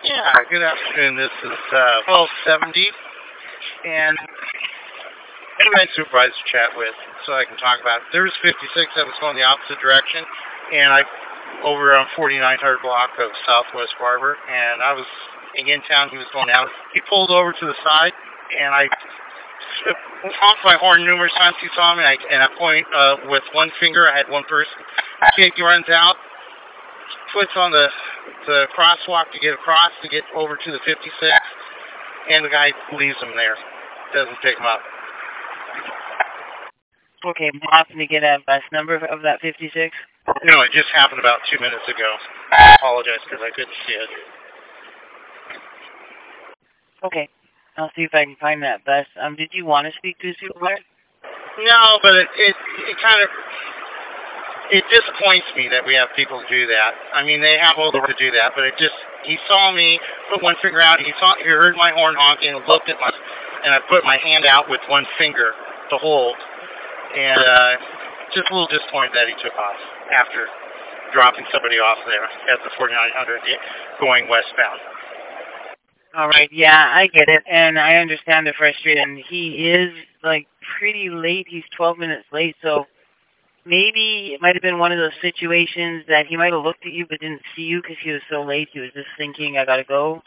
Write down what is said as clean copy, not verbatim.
Yeah, good afternoon. This is 1270, and I had a supervisor to chat with so I can talk about it. There was 56 that was going the opposite direction, and I over on 4900 block of Southwest Barber, and I was in town. He was going out. He pulled over to the side, and I honked my horn numerous times. He saw me, and I point with one finger. I had one person. Kid runs out, puts on the crosswalk to get across to get over to the 56, and the guy leaves him there. Doesn't pick him up. Okay, I'm happy to get a bus number of that 56. No, it just happened about 2 minutes ago. I apologize because I couldn't see it. Okay, I'll see if I can find that bus. Did you want to speak to a supervisor? No, but it kind of disappoints me that we have people do that. I mean, they have all the right to do that, but he saw me put one finger out. He heard my horn honking and looked at and I put my hand out with one finger to hold, and just a little disappointed that he took off after dropping somebody off there at the 4900 going westbound. All right, yeah, I get it, and I understand the frustration. He is, pretty late. He's 12 minutes late, so maybe it might have been one of those situations that he might have looked at you but didn't see you because he was so late. He was just thinking, I got to go.